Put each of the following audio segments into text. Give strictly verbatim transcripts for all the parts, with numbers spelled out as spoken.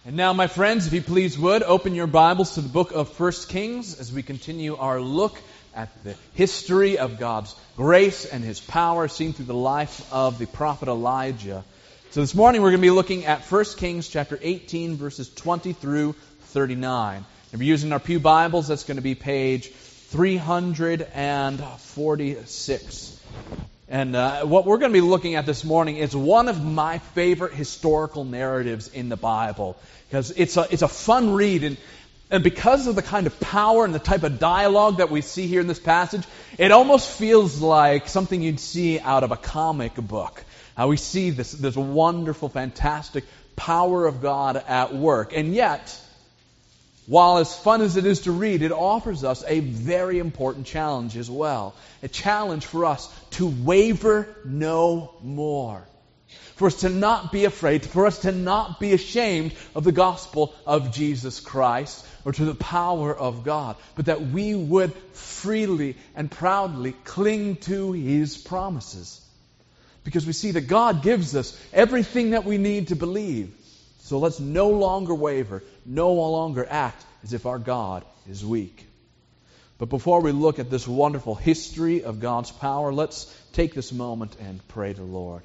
And now, my friends, if you please would, open your Bibles to the book of First Kings as we continue our look at the history of God's grace and His power seen through the life of the prophet Elijah. So this morning we're going to be looking at First Kings chapter eighteen, verses twenty through thirty-nine. If you're using our Pew Bibles, that's going to be page three hundred forty-six. And uh, what we're going to be looking at this morning is one of my favorite historical narratives in the Bible. Because it's a, it's a fun read, and, and because of the kind of power and the type of dialogue that we see here in this passage, it almost feels like something you'd see out of a comic book. How we see this, this wonderful, fantastic power of God at work. And yet, while as fun as it is to read, it offers us a very important challenge as well. A challenge for us to waver no more. For us to not be afraid, for us to not be ashamed of the gospel of Jesus Christ or to the power of God, but that we would freely and proudly cling to His promises. Because we see that God gives us everything that we need to believe. So let's no longer waver, no longer act as if our God is weak. But before we look at this wonderful history of God's power, let's take this moment and pray to the Lord.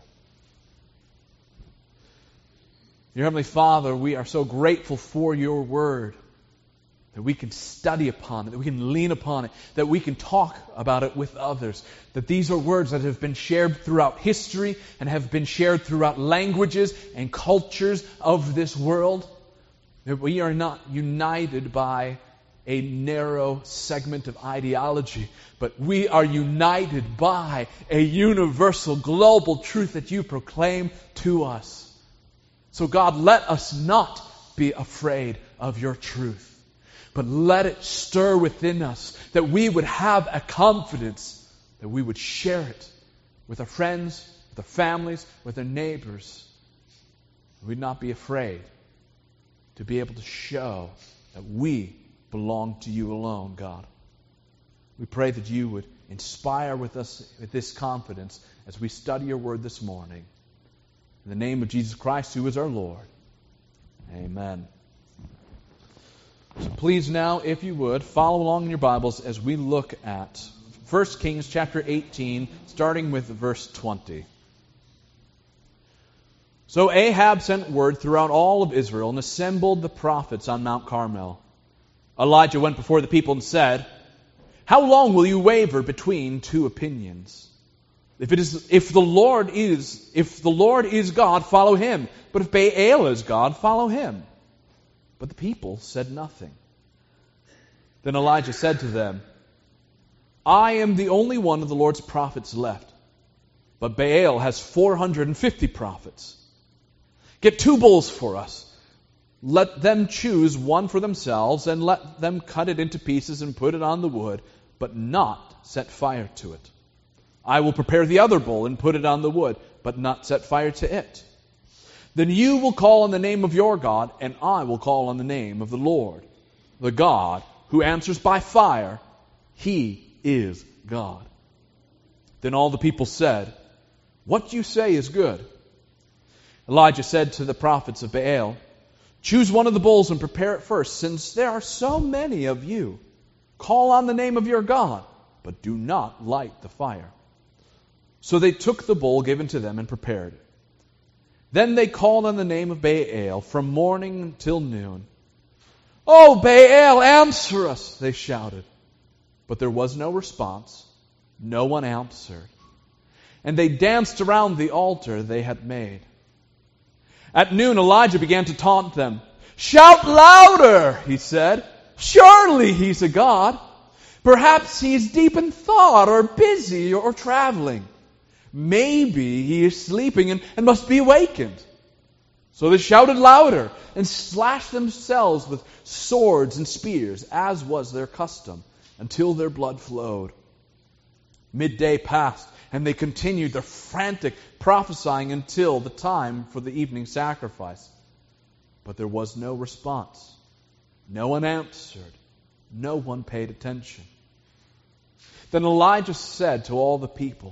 Dear Heavenly Father, we are so grateful for Your Word, that we can study upon it, that we can lean upon it, that we can talk about it with others, that these are words that have been shared throughout history and have been shared throughout languages and cultures of this world, that we are not united by a narrow segment of ideology, but we are united by a universal global truth that You proclaim to us. So God, let us not be afraid of Your truth, but let it stir within us that we would have a confidence that we would share it with our friends, with our families, with our neighbors. We'd not be afraid to be able to show that we belong to You alone, God. We pray that You would inspire with us with this confidence as we study Your Word this morning. In the name of Jesus Christ, who is our Lord. Amen. So please now, if you would, follow along in your Bibles as we look at First Kings chapter eighteen, starting with verse twenty. So Ahab sent word throughout all of Israel and assembled the prophets on Mount Carmel. Elijah went before the people and said, "How long will you waver between two opinions? If it is, if the Lord is, if the Lord is God, follow Him. But if Baal is God, follow him." But the people said nothing. Then Elijah said to them, "I am the only one of the Lord's prophets left, but Baal has four hundred fifty prophets. Get two bulls for us. Let them choose one for themselves, and let them cut it into pieces and put it on the wood, but not set fire to it. I will prepare the other bull and put it on the wood, but not set fire to it. Then you will call on the name of your God, and I will call on the name of the Lord. The God who answers by fire, He is God." Then all the people said, "What you say is good." Elijah said to the prophets of Baal, "Choose one of the bulls and prepare it first, since there are so many of you. Call on the name of your God, but do not light the fire." So they took the bull given to them and prepared it. Then they called on the name of Baal from morning till noon. "Oh, Baal, answer us," they shouted. But there was no response. No one answered. And they danced around the altar they had made. At noon, Elijah began to taunt them. "Shout louder," he said. "Surely He's a God. Perhaps He's deep in thought or busy or traveling. Maybe He is sleeping and, and must be awakened." So they shouted louder and slashed themselves with swords and spears, as was their custom, until their blood flowed. Midday passed, and they continued their frantic prophesying until the time for the evening sacrifice. But there was no response. No one answered. No one paid attention. Then Elijah said to all the people,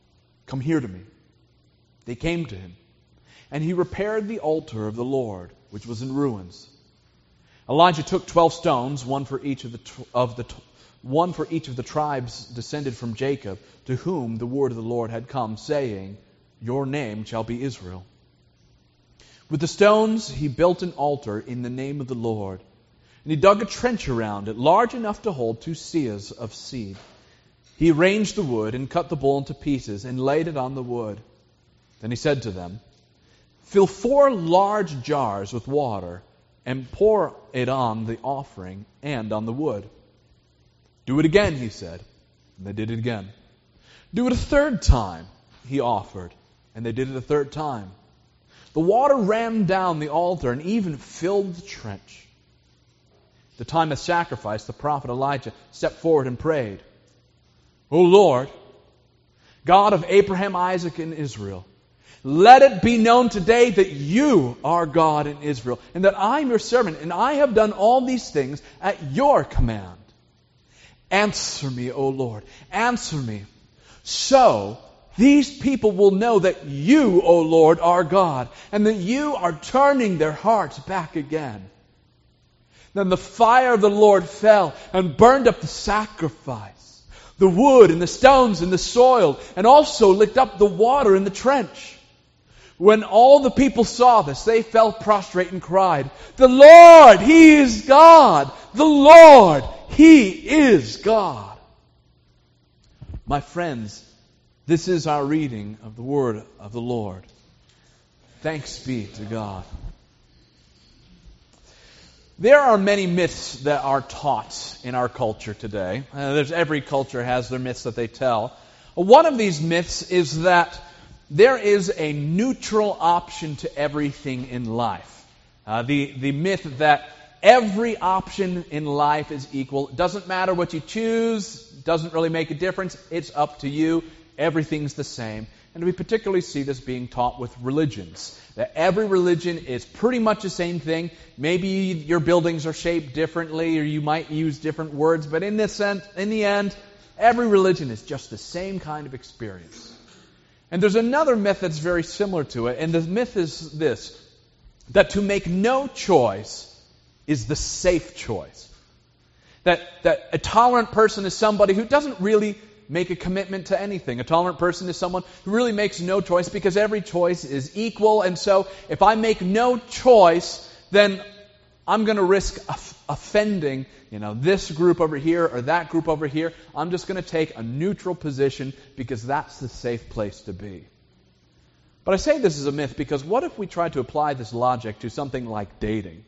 "Come here to me." They came to him, and he repaired the altar of the Lord, which was in ruins. Elijah took twelve stones, one for each of the of the one for each of the tribes descended from Jacob, to whom the word of the Lord had come, saying, "Your name shall be Israel." With the stones he built an altar in the name of the Lord, and he dug a trench around it, large enough to hold two seahs of seed. He arranged the wood and cut the bull into pieces and laid it on the wood. Then he said to them, "Fill four large jars with water and pour it on the offering and on the wood." "Do it again," he said. And they did it again. "Do it a third time," he offered. And they did it a third time. The water ran down the altar and even filled the trench. At the time of sacrifice, the prophet Elijah stepped forward and prayed, "O Lord, God of Abraham, Isaac, and Israel, let it be known today that you are God in Israel, and that I am your servant, and I have done all these things at your command. Answer me, O Lord, answer me, so these people will know that you, O Lord, are God, and that you are turning their hearts back again." Then the fire of the Lord fell and burned up the sacrifice, the wood and the stones and the soil, and also licked up the water in the trench. When all the people saw this, they fell prostrate and cried, "The Lord, He is God! The Lord, He is God!" My friends, this is our reading of the word of the Lord. Thanks be to God. There are many myths that are taught in our culture today. Uh, there's every culture has their myths that they tell. One of these myths is that there is a neutral option to everything in life. Uh, the, the myth that every option in life is equal. It doesn't matter what you choose. Doesn't really make a difference. It's up to you. Everything's the same. And we particularly see this being taught with religions. That every religion is pretty much the same thing. Maybe your buildings are shaped differently, or you might use different words, but in this sense, in the end, every religion is just the same kind of experience. And there's another myth that's very similar to it, and the myth is this, that to make no choice is the safe choice. That, that a tolerant person is somebody who doesn't really make a commitment to anything. A tolerant person is someone who really makes no choice because every choice is equal. And so if I make no choice, then I'm going to risk offending, you know, this group over here or that group over here. I'm just going to take a neutral position because that's the safe place to be. But I say this is a myth because what if we tried to apply this logic to something like dating?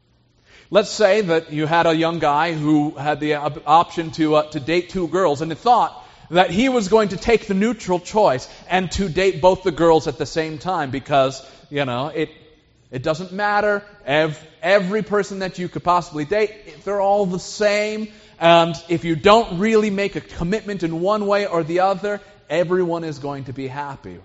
Let's say that you had a young guy who had the option to uh, to date two girls, and he thought that he was going to take the neutral choice and to date both the girls at the same time because, you know, it it doesn't matter. Every, every person that you could possibly date, they're all the same. And if you don't really make a commitment in one way or the other, everyone is going to be happy.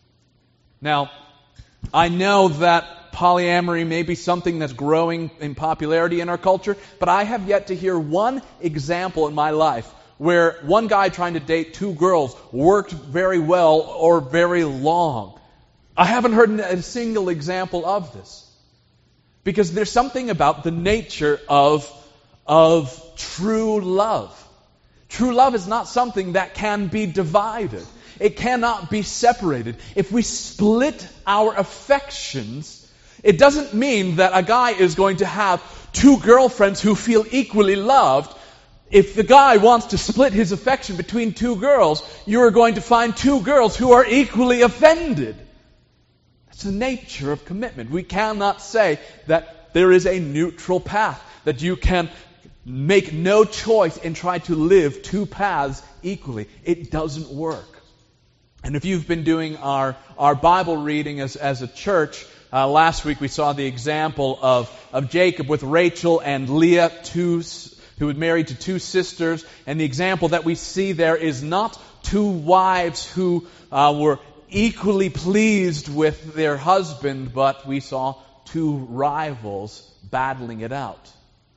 Now, I know that polyamory may be something that's growing in popularity in our culture, but I have yet to hear one example in my life where one guy trying to date two girls worked very well or very long. I haven't heard a single example of this. Because there's something about the nature of, of true love. True love is not something that can be divided. It cannot be separated. If we split our affections, it doesn't mean that a guy is going to have two girlfriends who feel equally loved. If the guy wants to split his affection between two girls, you are going to find two girls who are equally offended. That's the nature of commitment. We cannot say that there is a neutral path, that you can make no choice and try to live two paths equally. It doesn't work. And if you've been doing our, our Bible reading as, as a church, uh, last week we saw the example of, of Jacob with Rachel and Leah, two, who was married to two sisters. And the example that we see there is not two wives who uh, were equally pleased with their husband, but we saw two rivals battling it out.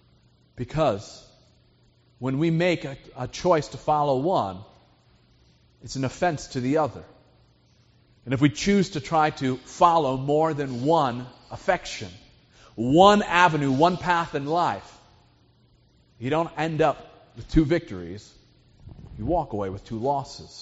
Because when we make a, a choice to follow one, it's an offense to the other. And if we choose to try to follow more than one affection, one avenue, one path in life, you don't end up with two victories. You walk away with two losses.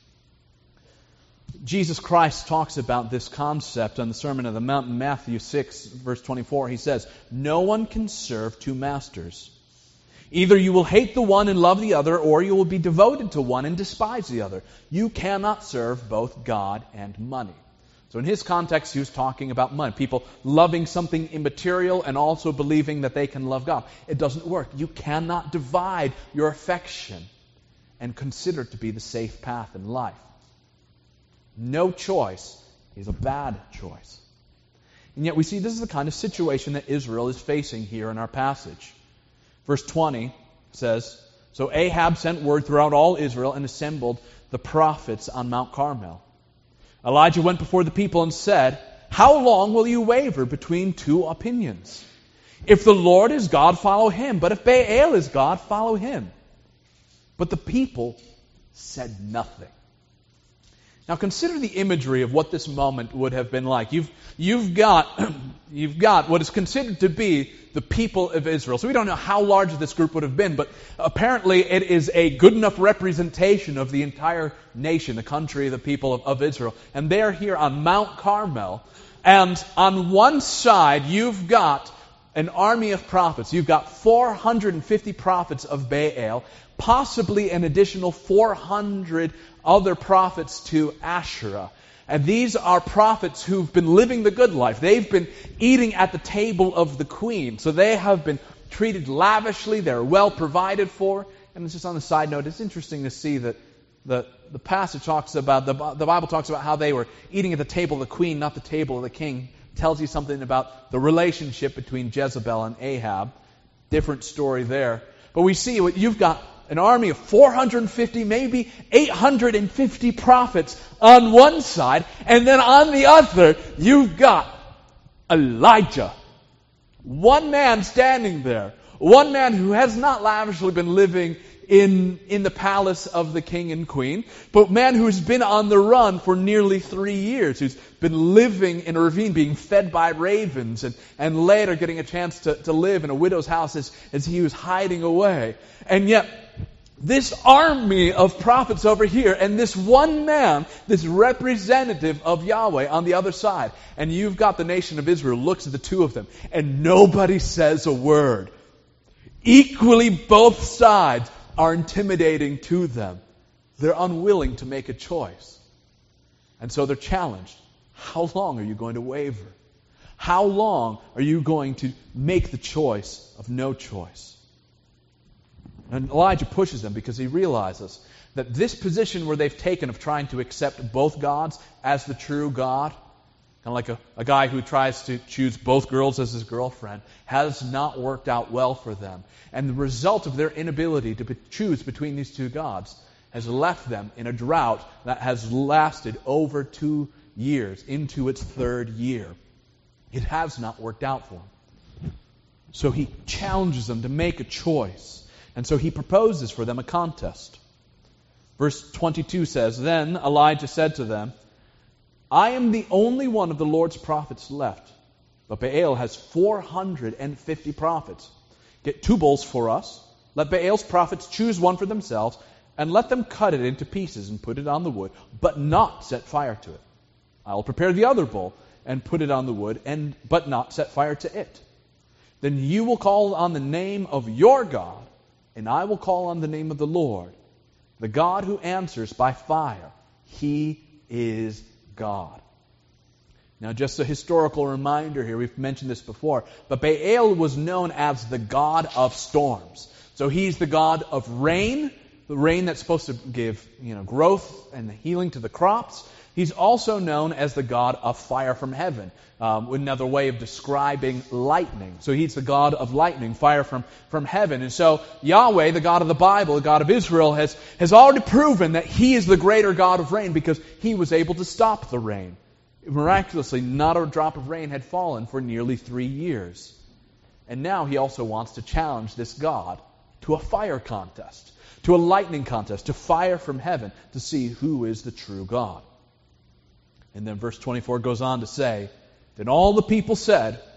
Jesus Christ talks about this concept on the Sermon on the Mount in Matthew six, verse twenty-four. He says, "No one can serve two masters. Either you will hate the one and love the other, or you will be devoted to one and despise the other. You cannot serve both God and money." So in his context, he was talking about money. People loving something immaterial and also believing that they can love God. It doesn't work. You cannot divide your affection and consider it to be the safe path in life. No choice is a bad choice. And yet we see this is the kind of situation that Israel is facing here in our passage. Verse twenty says, "So Ahab sent word throughout all Israel and assembled the prophets on Mount Carmel. Elijah went before the people and said, 'How long will you waver between two opinions? If the Lord is God, follow him. But if Baal is God, follow him.' But the people said nothing." Now consider the imagery of what this moment would have been like. You've, you've, got, you've got what is considered to be the people of Israel. So we don't know how large this group would have been, but apparently it is a good enough representation of the entire nation, the country, the people of, of Israel. And they're here on Mount Carmel. And on one side, you've got an army of prophets. You've got four hundred fifty prophets of Baal, possibly an additional four hundred other prophets to Asherah. And these are prophets who've been living the good life. They've been eating at the table of the queen. So they have been treated lavishly. They're well provided for. And just on the side note, it's interesting to see that the, the passage talks about, the, the Bible talks about how they were eating at the table of the queen, not the table of the king. It tells you something about the relationship between Jezebel and Ahab. Different story there. But we see what you've got. An army of four hundred fifty, maybe eight hundred fifty prophets on one side, and then on the other, you've got Elijah. One man standing there. One man who has not lavishly been living in, in the palace of the king and queen, but man who's been on the run for nearly three years, who's been living in a ravine, being fed by ravens, and, and later getting a chance to, to live in a widow's house as, as he was hiding away. And yet, this army of prophets over here, and this one man, this representative of Yahweh on the other side, and you've got the nation of Israel looks at the two of them, and nobody says a word. Equally, both sides are intimidating to them. They're unwilling to make a choice. And so they're challenged. How long are you going to waver? How long are you going to make the choice of no choice? And Elijah pushes them because he realizes that this position where they've taken of trying to accept both gods as the true God, kind of like a, a guy who tries to choose both girls as his girlfriend, has not worked out well for them. And the result of their inability to be, choose between these two gods has left them in a drought that has lasted over two years, into its third year. It has not worked out for them. So he challenges them to make a choice. And so he proposes for them a contest. Verse twenty-two says, "Then Elijah said to them, 'I am the only one of the Lord's prophets left, but Baal has four hundred fifty prophets. Get two bulls for us. Let Baal's prophets choose one for themselves, and let them cut it into pieces and put it on the wood, but not set fire to it. I will prepare the other bull and put it on the wood, and but not set fire to it. Then you will call on the name of your God, and I will call on the name of the Lord, the God who answers by fire. He is God.'" Now, just a historical reminder here, we've mentioned this before, but Baal was known as the god of storms. So he's the god of rain, the rain that's supposed to give, you know, growth and healing to the crops. He's also known as the god of fire from heaven, um, another way of describing lightning. So he's the god of lightning, fire from, from heaven. And so Yahweh, the God of the Bible, the God of Israel, has, has already proven that he is the greater God of rain because he was able to stop the rain. Miraculously, not a drop of rain had fallen for nearly three years. And now he also wants to challenge this God to a fire contest, to a lightning contest, to fire from heaven, to see who is the true God. And then verse twenty-four goes on to say, "Then all the people said,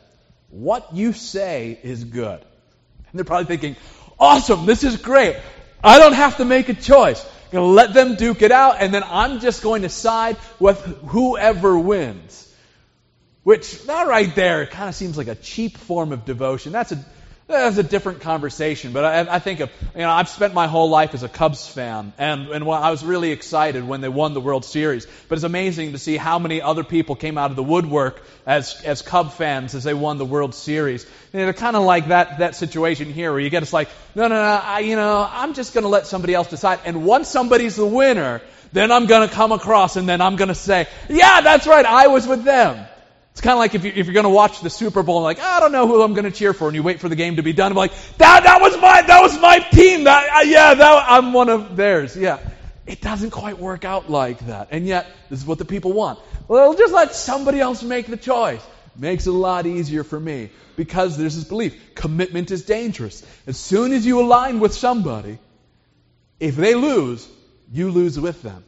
what you say is good. And they're probably thinking, awesome, this is great. I don't have to make a choice. I'm going to let them duke it out, and then I'm just going to side with whoever wins. Which, that right there kind of seems like a cheap form of devotion. That's a that's a different conversation. But I, I think of, you know, I've spent my whole life as a Cubs fan, and, and I was really excited when they won the World Series. But it's amazing to see how many other people came out of the woodwork as as Cub fans as they won the World Series. And they're kind of like that that situation here, where you get it's like, no, no, no, I, you know, I'm just going to let somebody else decide. And once somebody's the winner, then I'm going to come across, and then I'm going to say, yeah, that's right, I was with them. It's kind of like if, you, if you're going to watch the Super Bowl and like, I don't know who I'm going to cheer for, and you wait for the game to be done. I'm like, that that was my that was my team. That uh, yeah, that I'm one of theirs. Yeah, it doesn't quite work out like that, and yet this is what the people want. Well, just let somebody else make the choice. Makes it a lot easier for me because there's this belief: commitment is dangerous. As soon as you align with somebody, if they lose, you lose with them.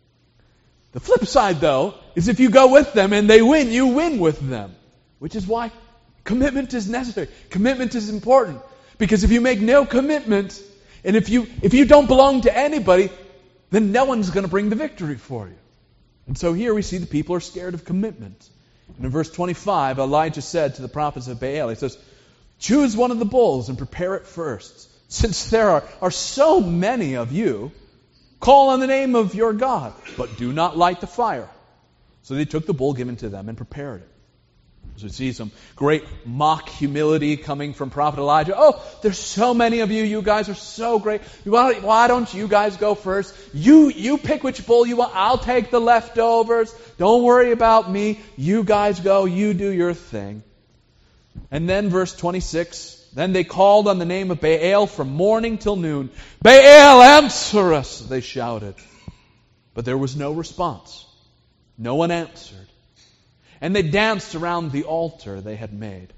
The flip side, though, is if you go with them and they win, you win with them. Which is why commitment is necessary. Commitment is important. Because if you make no commitment, and if you if you don't belong to anybody, then no one's going to bring the victory for you. And so here we see the people are scared of commitment. And in verse twenty-five, Elijah said to the prophets of Baal, he says, choose one of the bulls and prepare it first. Since there are, are so many of you, call on the name of your God, but do not light the fire. So they took the bull given to them and prepared it. So we see some great mock humility coming from Prophet Elijah. Oh, there's so many of you. You guys are so great. Why, why don't you guys go first? You, you pick which bull you want. I'll take the leftovers. Don't worry about me. You guys go. You do your thing. And then verse twenty-six. Then they called on the name of Baal from morning till noon. Baal, answer us, they shouted. But there was no response. No one answered. And they danced around the altar they had made.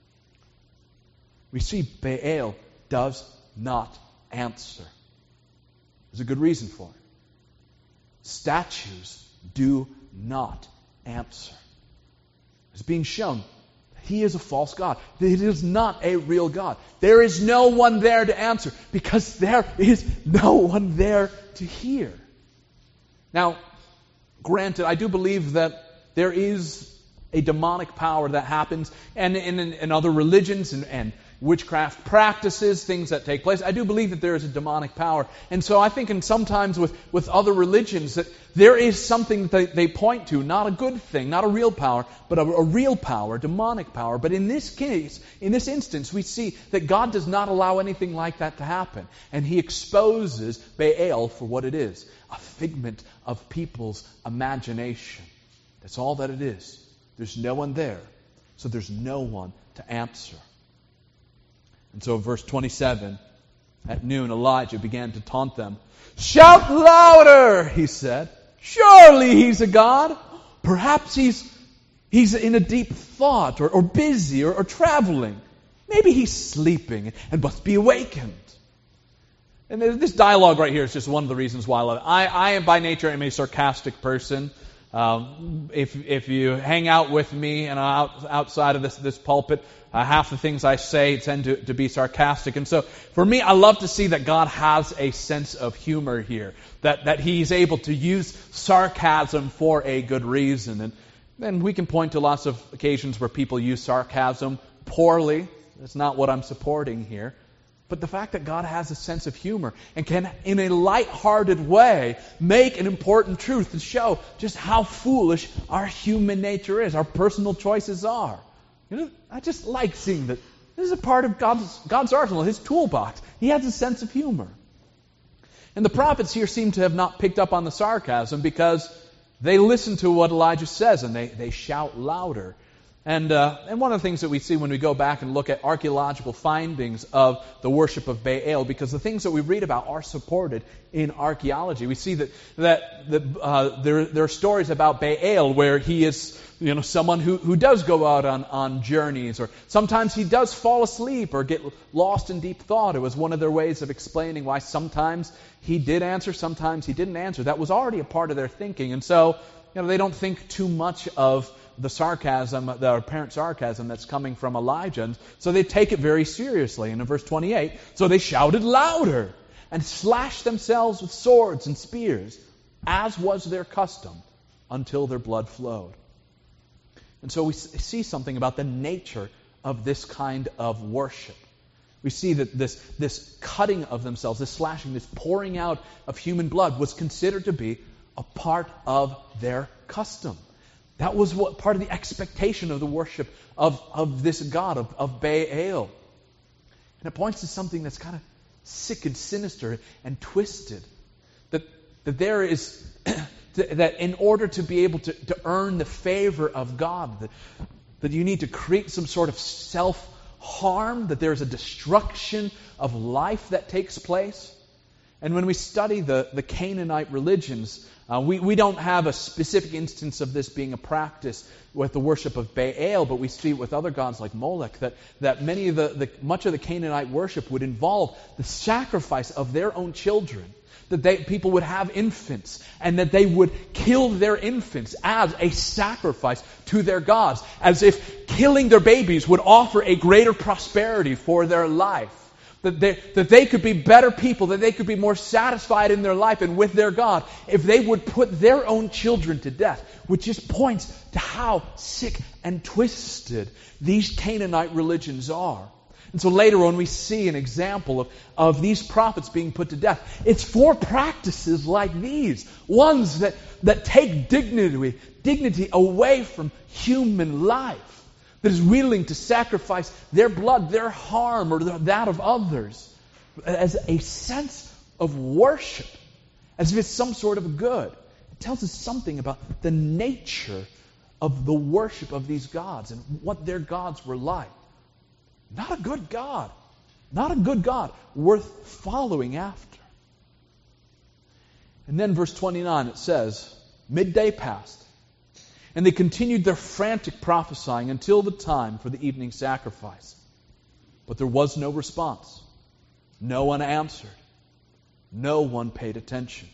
We see Baal does not answer. There's a good reason for it. Statues do not answer. It's being shown he is a false god. It is not a real God. There is no one there to answer because there is no one there to hear. Now, granted, I do believe that there is a demonic power that happens and in, in, in other religions and, and witchcraft practices, things that take place. I do believe that there is a demonic power. And so I think in sometimes with, with other religions that there is something that they, they point to, not a good thing, not a real power, but a, a real power, demonic power. But in this case, in this instance, we see that God does not allow anything like that to happen. And He exposes Baal for what it is, a figment of people's imagination. That's all that it is. There's no one there, so there's no one to answer. And so verse twenty-seven, at noon Elijah began to taunt them. Shout louder, he said. Surely he's a god. Perhaps he's he's in a deep thought or, or busy or, or traveling. Maybe he's sleeping and must be awakened. And this dialogue right here is just one of the reasons why I love it. I, I am by nature am a sarcastic person. Um, if if you hang out with me and out, outside of this this pulpit, uh, half the things I say tend to, to be sarcastic. And so for me, I love to see that God has a sense of humor here, that, that He's able to use sarcasm for a good reason. And then we can point to lots of occasions where people use sarcasm poorly. That's not what I'm supporting here. But the fact that God has a sense of humor and can, in a light-hearted way, make an important truth to show just how foolish our human nature is, our personal choices are. You know, I just like seeing that this is a part of God's, God's arsenal, His toolbox. He has a sense of humor. And the prophets here seem to have not picked up on the sarcasm because they listen to what Elijah says and they, they shout louder. And uh, and one of the things that we see when we go back and look at archaeological findings of the worship of Baal, because the things that we read about are supported in archaeology. We see that that, that uh, there there are stories about Baal where he is, you know, someone who, who does go out on, on journeys, or sometimes he does fall asleep or get lost in deep thought. It was one of their ways of explaining why sometimes he did answer, sometimes he didn't answer. That was already a part of their thinking, and so you know they don't think too much of the sarcasm, the apparent sarcasm that's coming from Elijah. And so they take it very seriously. And in verse twenty-eight, so they shouted louder and slashed themselves with swords and spears, as was their custom, until their blood flowed. And so we see something about the nature of this kind of worship. We see that this, this cutting of themselves, this slashing, this pouring out of human blood was considered to be a part of their custom. That was what part of the expectation of the worship of, of this god, of, of Baal. And it points to something that's kind of sick and sinister and twisted. That, that there is, that in order to be able to, to earn the favor of God, that, that you need to create some sort of self-harm, that there's a destruction of life that takes place. And when we study the, the Canaanite religions, uh, we, we don't have a specific instance of this being a practice with the worship of Baal, but we see it with other gods like Molech, that, that many of the, the much of the Canaanite worship would involve the sacrifice of their own children. That they, people would have infants, and that they would kill their infants as a sacrifice to their gods, as if killing their babies would offer a greater prosperity for their life. That they, that they could be better people, that they could be more satisfied in their life and with their God if they would put their own children to death, which just points to how sick and twisted these Canaanite religions are. And so later when we see an example of, of these prophets being put to death, it's for practices like these, ones that, that take dignity, dignity away from human life, that is willing to sacrifice their blood, their harm, or that of others as a sense of worship, as if it's some sort of a good. It tells us something about the nature of the worship of these gods and what their gods were like. Not a good God. Not a good God worth following after. And then verse twenty-nine, it says, midday passed, and they continued their frantic prophesying until the time for the evening sacrifice. But there was no response. No one answered. No one paid attention.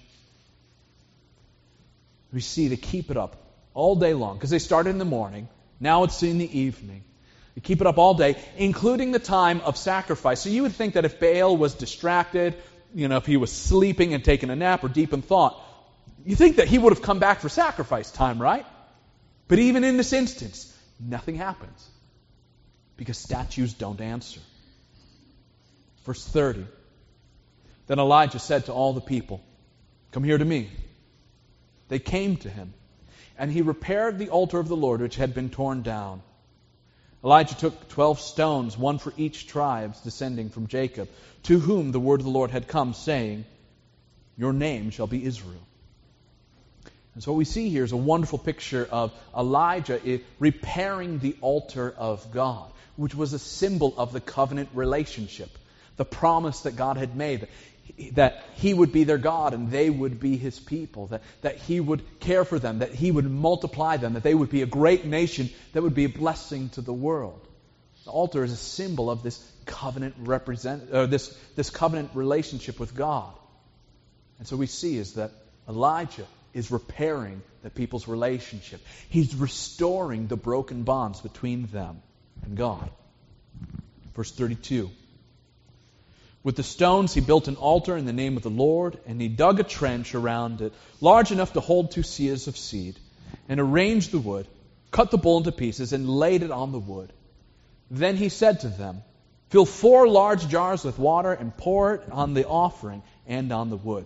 We see they keep it up all day long, because they started in the morning. Now it's in the evening. You keep it up all day, including the time of sacrifice. So you would think that if Baal was distracted, you know, if he was sleeping and taking a nap or deep in thought, you think that he would have come back for sacrifice time, right? But even in this instance, nothing happens, because statues don't answer. Verse thirty, then Elijah said to all the people, come here to me. They came to him, and he repaired the altar of the Lord which had been torn down. Elijah took twelve stones, one for each tribe descending from Jacob, to whom the word of the Lord had come, saying, your name shall be Israel. And so what we see here is a wonderful picture of Elijah repairing the altar of God, which was a symbol of the covenant relationship, the promise that God had made, that He would be their God and they would be His people, that, that He would care for them, that He would multiply them, that they would be a great nation that would be a blessing to the world. The altar is a symbol of this covenant represent, or this, this covenant relationship with God. And so we see is that Elijah is repairing the people's relationship. He's restoring the broken bonds between them and God. Verse thirty-two. With the stones he built an altar in the name of the Lord, and he dug a trench around it, large enough to hold two seahs of seed, and arranged the wood, cut the bull into pieces, and laid it on the wood. Then he said to them, fill four large jars with water and pour it on the offering and on the wood.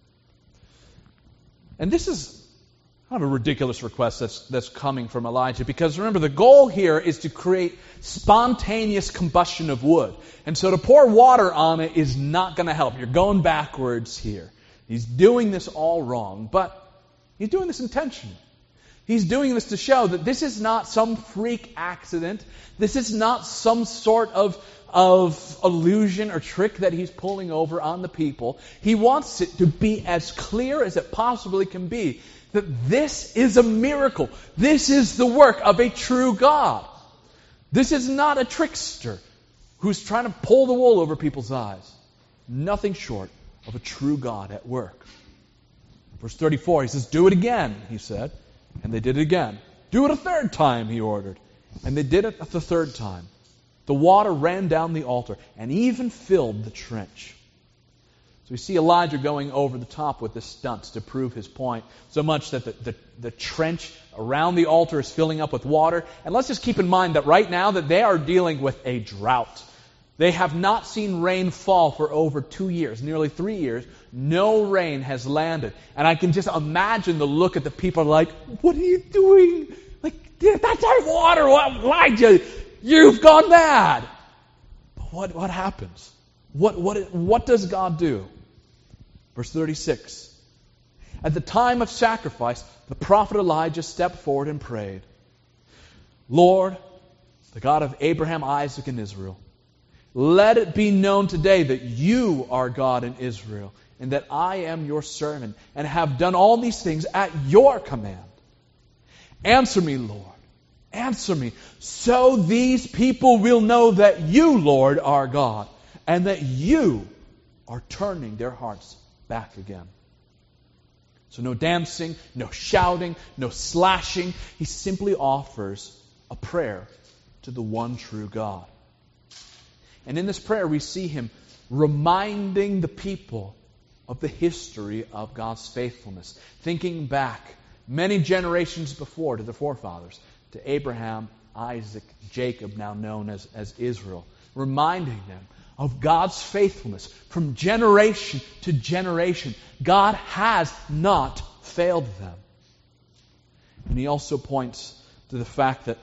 And this is kind of a ridiculous request that's, that's coming from Elijah, because remember, the goal here is to create spontaneous combustion of wood. And so to pour water on it is not going to help. You're going backwards here. He's doing this all wrong, but he's doing this intentionally. He's doing this to show that this is not some freak accident. This is not some sort of, of illusion or trick that he's pulling over on the people. He wants it to be as clear as it possibly can be that this is a miracle. This is the work of a true God. This is not a trickster who's trying to pull the wool over people's eyes. Nothing short of a true God at work. Verse thirty-four, he says, do it again, he said. And they did it again. Do it a third time, he ordered. And they did it the third time. The water ran down the altar and even filled the trench. So we see Elijah going over the top with this stunt to prove his point, so much that the, the, the trench around the altar is filling up with water. And let's just keep in mind that right now that they are dealing with a drought. They have not seen rain fall for over two years, nearly three years. No rain has landed. And I can just imagine the look at the people like, what are you doing? Like, that's our water, Elijah. You've gone mad. But what, what happens? What, what, what does God do? Verse thirty-six. At the time of sacrifice, the prophet Elijah stepped forward and prayed, Lord, the God of Abraham, Isaac, and Israel, let it be known today that you are God in Israel, and that I am your servant, and have done all these things at your command. Answer me, Lord. Answer me, so these people will know that you, Lord, are God, and that you are turning their hearts back again. So no dancing, no shouting, no slashing. He simply offers a prayer to the one true God. And in this prayer we see him reminding the people of the history of God's faithfulness, thinking back many generations before to the forefathers, to Abraham, Isaac, Jacob, now known as, as Israel, reminding them of God's faithfulness from generation to generation. God has not failed them. And he also points to the fact that,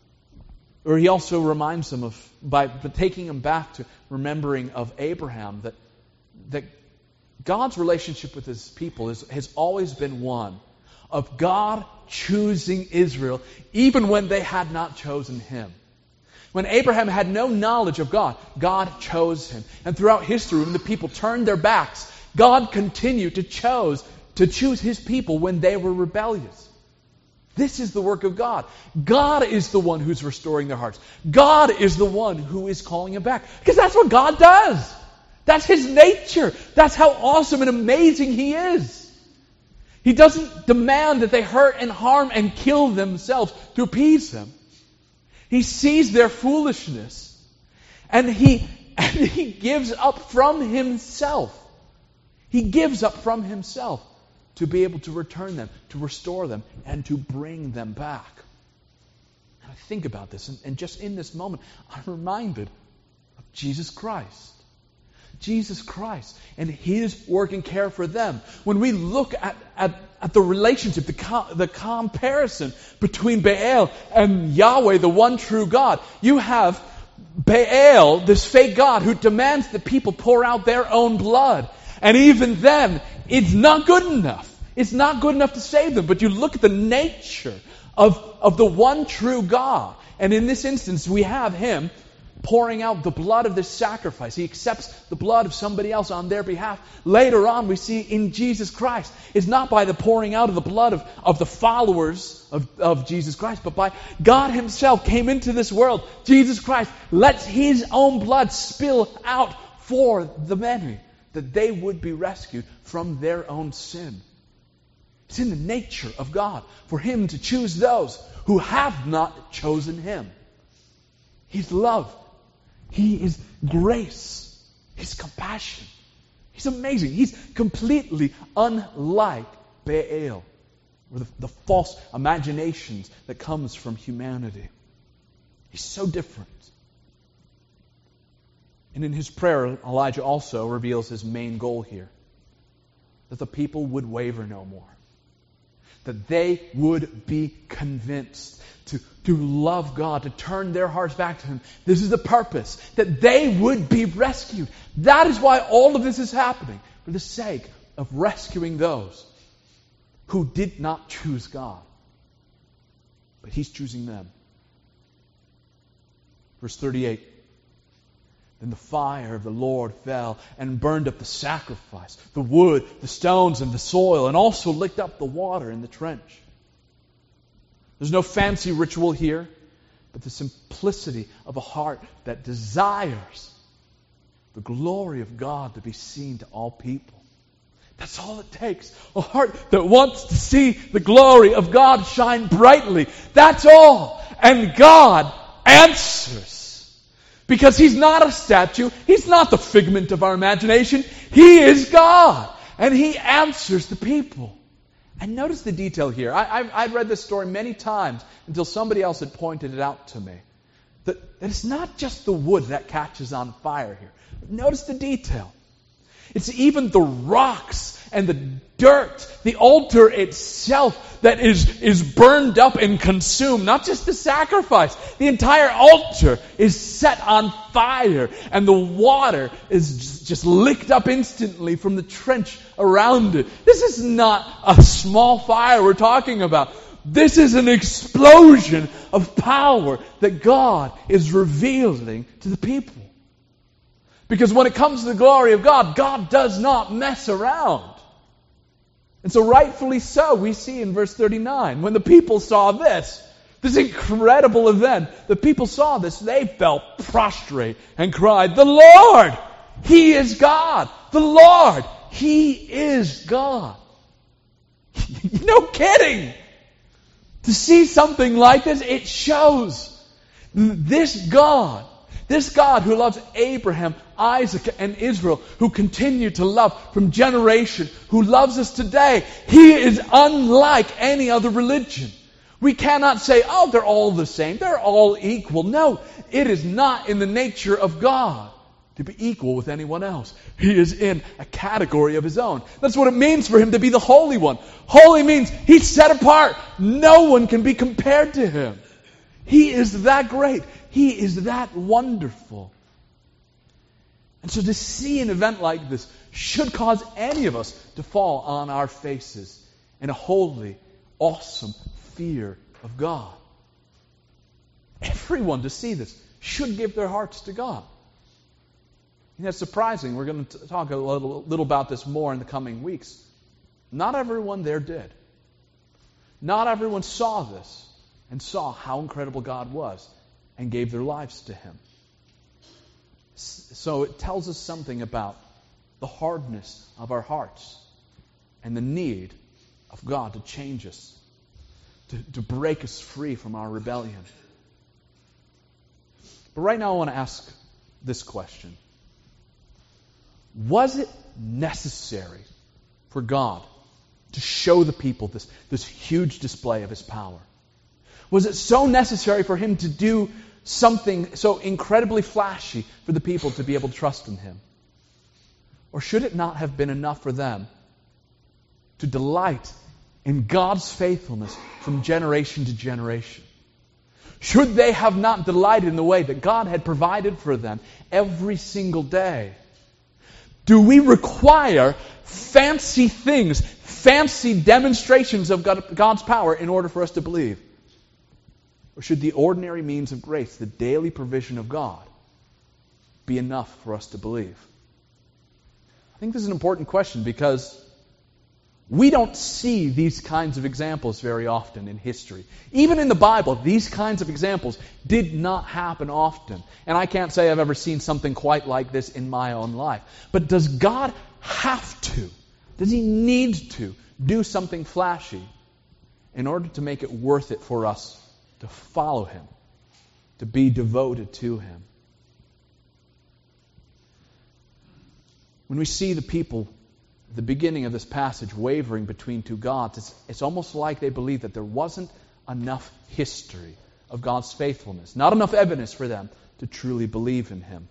or he also reminds them of, by taking them back to remembering of Abraham, that, that God's relationship with his people is, has always been one of God choosing Israel even when they had not chosen him. When Abraham had no knowledge of God, God chose him. And throughout history, when the people turned their backs, God continued to chose to choose his people when they were rebellious. This is the work of God. God is the one who's restoring their hearts. God is the one who is calling them back. Because that's what God does. That's his nature. That's how awesome and amazing he is. He doesn't demand that they hurt and harm and kill themselves to appease him. He sees their foolishness, and he, and he gives up from himself. He gives up from himself to be able to return them, to restore them, and to bring them back. And I think about this, and, and just in this moment, I'm reminded of Jesus Christ. Jesus Christ and his work and care for them. When we look at, at, at the relationship, the, co- the comparison between Baal and Yahweh, the one true God, you have Baal, this fake God, who demands that people pour out their own blood. And even then, it's not good enough. It's not good enough to save them. But you look at the nature of, of the one true God. And in this instance, we have him pouring out the blood of this sacrifice. He accepts the blood of somebody else on their behalf. Later on, we see in Jesus Christ, it's not by the pouring out of the blood of, of the followers of, of Jesus Christ, but by God himself came into this world. Jesus Christ lets his own blood spill out for the many, that they would be rescued from their own sin. It's in the nature of God for him to choose those who have not chosen him. He's love. He is grace. He's compassion. He's amazing. He's completely unlike Baal, or the, the false imaginations that comes from humanity. He's so different. And in his prayer, Elijah also reveals his main goal here, that the people would waver no more. That they would be convinced to, to love God, to turn their hearts back to him. This is the purpose, that they would be rescued. That is why all of this is happening, for the sake of rescuing those who did not choose God. But he's choosing them. Verse thirty-eight. Then the fire of the Lord fell and burned up the sacrifice, the wood, the stones, and the soil, and also licked up the water in the trench. There's no fancy ritual here, but the simplicity of a heart that desires the glory of God to be seen to all people. That's all it takes. A heart that wants to see the glory of God shine brightly. That's all. And God answers. Because He's not a statue. He's not the figment of our imagination. He is God. And He answers the people. And notice the detail here. I, I've, I've read this story many times until somebody else had pointed it out to me. That, that it's not just the wood that catches on fire here. Notice the detail. It's even the rocks and the dirt, the altar itself that is, is burned up and consumed. Not just the sacrifice. The entire altar is set on fire. And the water is just licked up instantly from the trench around it. This is not a small fire we're talking about. This is an explosion of power that God is revealing to the people. Because when it comes to the glory of God, God does not mess around. And so rightfully so, we see in verse thirty-nine, when the people saw this, this incredible event, the people saw this, they fell prostrate and cried, "The Lord, He is God! The Lord, He is God!" No kidding! To see something like this, it shows this God, this God who loves Abraham, Isaac, and Israel, who continue to love from generation, who loves us today. He is unlike any other religion. We cannot say, oh, they're all the same, they're all equal. No, it is not in the nature of God to be equal with anyone else. He is in a category of His own. That's what it means for Him to be the Holy One. Holy means He's set apart. No one can be compared to Him. He is that great. He is that wonderful. And so to see an event like this should cause any of us to fall on our faces in a holy, awesome fear of God. Everyone to see this should give their hearts to God. And that's surprising. We're going to talk a little, little about this more in the coming weeks. Not everyone there did. Not everyone saw this and saw how incredible God was and gave their lives to Him. So it tells us something about the hardness of our hearts and the need of God to change us, to, to break us free from our rebellion. But right now I want to ask this question. Was it necessary for God to show the people this, this huge display of His power? Was it so necessary for Him to do something so incredibly flashy for the people to be able to trust in Him? Or should it not have been enough for them to delight in God's faithfulness from generation to generation? Should they have not delighted in the way that God had provided for them every single day? Do we require fancy things, fancy demonstrations of God, God's power in order for us to believe? Or should the ordinary means of grace, the daily provision of God, be enough for us to believe? I think this is an important question because we don't see these kinds of examples very often in history. Even in the Bible, these kinds of examples did not happen often. And I can't say I've ever seen something quite like this in my own life. But does God have to, does He need to do something flashy in order to make it worth it for us to follow Him, to be devoted to Him? When we see the people at the beginning of this passage wavering between two gods, it's, it's almost like they believe that there wasn't enough history of God's faithfulness, not enough evidence for them to truly believe in Him.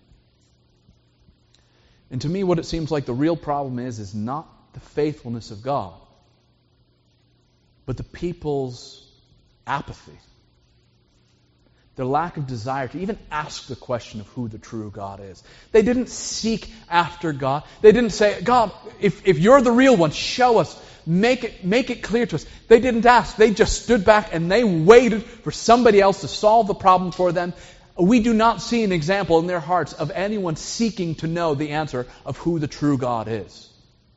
And to me, what it seems like the real problem is, is not the faithfulness of God, but the people's apathy. Their lack of desire to even ask the question of who the true God is. They didn't seek after God. They didn't say, God, if, if you're the real one, show us. Make it, make it clear to us. They didn't ask. They just stood back and they waited for somebody else to solve the problem for them. We do not see an example in their hearts of anyone seeking to know the answer of who the true God is.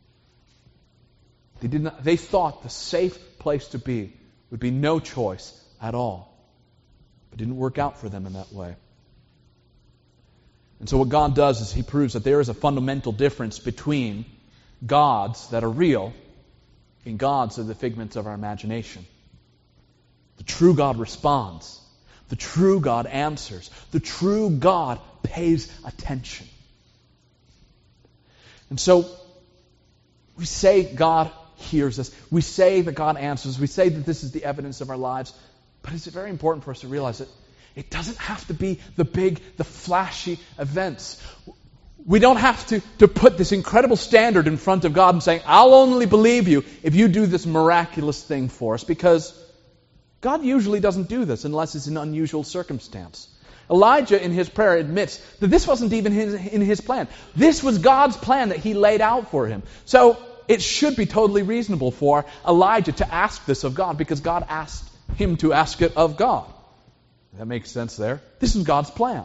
They did not, they thought the safe place to be would be no choice at all. But it didn't work out for them in that way. And so what God does is He proves that there is a fundamental difference between gods that are real and gods that are the figments of our imagination. The true God responds. The true God answers. The true God pays attention. And so, we say God hears us. We say that God answers. We say that this is the evidence of our lives. But it's very important for us to realize that it doesn't have to be the big, the flashy events. We don't have to, to put this incredible standard in front of God and say, I'll only believe you if you do this miraculous thing for us, because God usually doesn't do this unless it's an unusual circumstance. Elijah, in his prayer, admits that this wasn't even his, in his plan. This was God's plan that he laid out for him. So it should be totally reasonable for Elijah to ask this of God, because God asked him to ask it of God. That makes sense there. This is God's plan.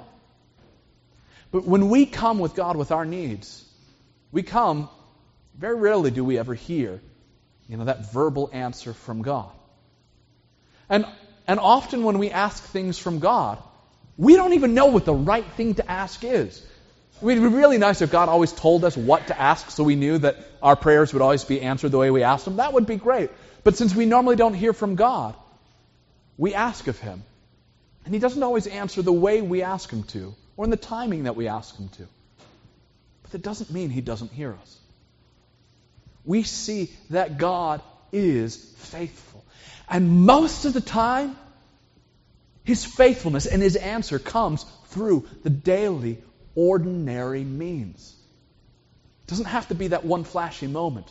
But when we come with God with our needs, we come, very rarely do we ever hear, you know, that verbal answer from God. And, and often when we ask things from God, we don't even know what the right thing to ask is. It would be really nice if God always told us what to ask so we knew that our prayers would always be answered the way we asked them. That would be great. But since we normally don't hear from God, we ask of Him. And He doesn't always answer the way we ask Him to, or in the timing that we ask Him to. But that doesn't mean He doesn't hear us. We see that God is faithful. And most of the time, His faithfulness and His answer comes through the daily, ordinary means. It doesn't have to be that one flashy moment.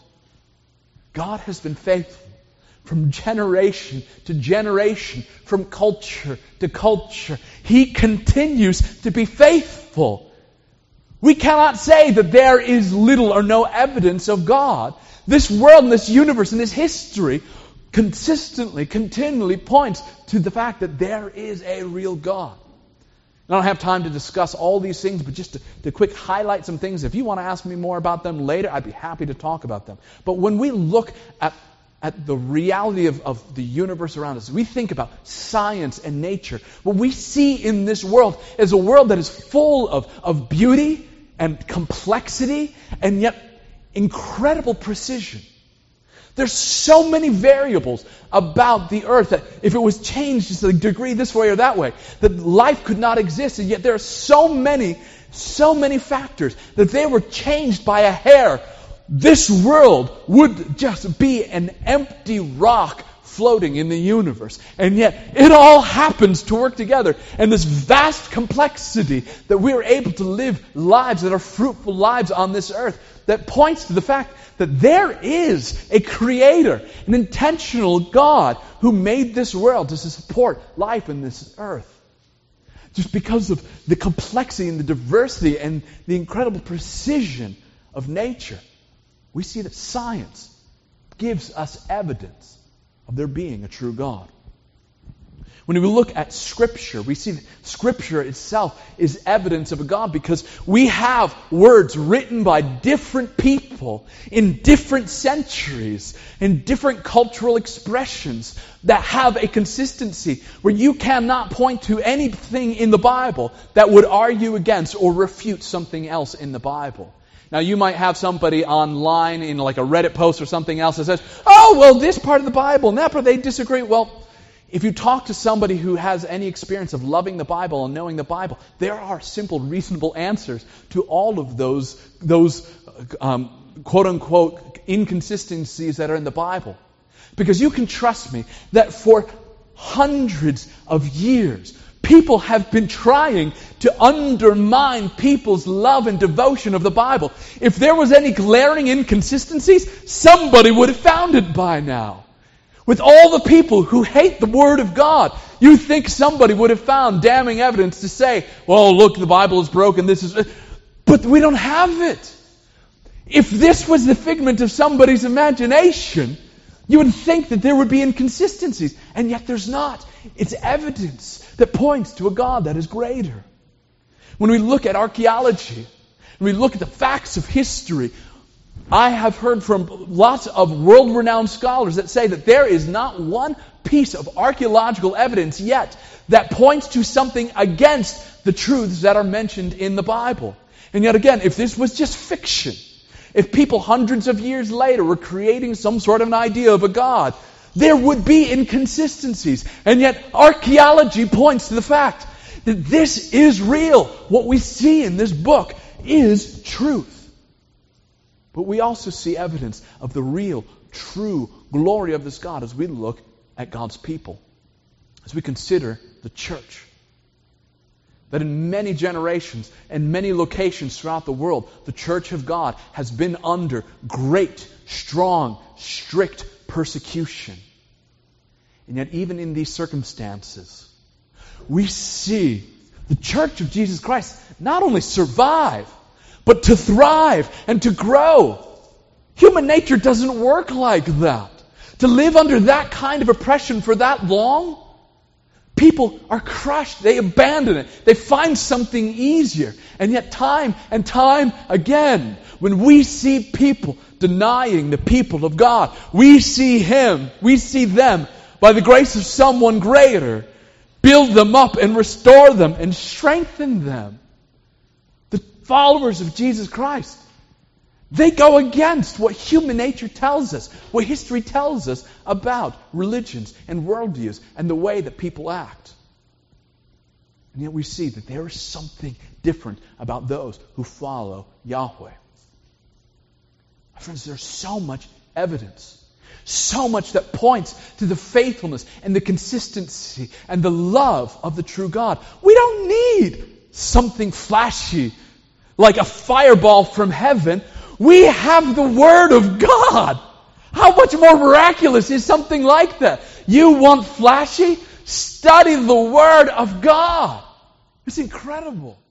God has been faithful from generation to generation, from culture to culture. He continues to be faithful. We cannot say that there is little or no evidence of God. This world and this universe and this history consistently, continually points to the fact that there is a real God. I don't have time to discuss all these things, but just to, to quick highlight some things. If you want to ask me more about them later, I'd be happy to talk about them. But when we look at, at the reality of, of the universe around us, we think about science and nature. What we see in this world is a world that is full of, of beauty and complexity and yet incredible precision. There's so many variables about the earth that if it was changed just a degree this way or that way, that life could not exist. And yet there are so many, so many factors that if they were changed by a hair, this world would just be an empty rock floating in the universe. And yet it all happens to work together. And this vast complexity that we are able to live lives that are fruitful lives on this earth, that points to the fact that there is a creator, an intentional God who made this world to support life in this earth. Just because of the complexity and the diversity and the incredible precision of nature, we see that science gives us evidence of there being a true God. When we look at Scripture, we see that Scripture itself is evidence of a God, because we have words written by different people in different centuries, in different cultural expressions that have a consistency where you cannot point to anything in the Bible that would argue against or refute something else in the Bible. Now, you might have somebody online in like a Reddit post or something else that says, oh, well, this part of the Bible and that part, they disagree. Well, if you talk to somebody who has any experience of loving the Bible and knowing the Bible, there are simple, reasonable answers to all of those, those um, quote-unquote inconsistencies that are in the Bible. Because you can trust me that for hundreds of years, people have been trying to undermine people's love and devotion of the Bible. If there was any glaring inconsistencies, somebody would have found it by now. With all the people who hate the Word of God, you think somebody would have found damning evidence to say, well, look, the Bible is broken, this is... But we don't have it. If this was the figment of somebody's imagination, you would think that there would be inconsistencies. And yet there's not. It's evidence that points to a God that is greater. When we look at archaeology, when we look at the facts of history, I have heard from lots of world-renowned scholars that say that there is not one piece of archaeological evidence yet that points to something against the truths that are mentioned in the Bible. And yet again, if this was just fiction, If people hundreds of years later were creating some sort of an idea of a God, there would be inconsistencies. And yet archaeology points to the fact that this is real. What we see in this book is truth. But we also see evidence of the real, true glory of this God as we look at God's people, as we consider the church. That in many generations and many locations throughout the world, the church of God has been under great, strong, strict persecution. And yet even in these circumstances, we see the church of Jesus Christ not only survive, but to thrive and to grow. Human nature doesn't work like that. To live under that kind of oppression for that long, people are crushed. They abandon it. They find something easier. And yet time and time again, when we see people denying the people of God, we see Him, we see them, by the grace of someone greater, build them up and restore them and strengthen them. The followers of Jesus Christ, they go against what human nature tells us, what history tells us about religions and worldviews and the way that people act. And yet we see that there is something different about those who follow Yahweh. My friends, there's so much evidence, so much that points to the faithfulness and the consistency and the love of the true God. We don't need something flashy like a fireball from heaven. We have the Word of God. How much more miraculous is something like that? You want flashy? Study the Word of God. It's incredible.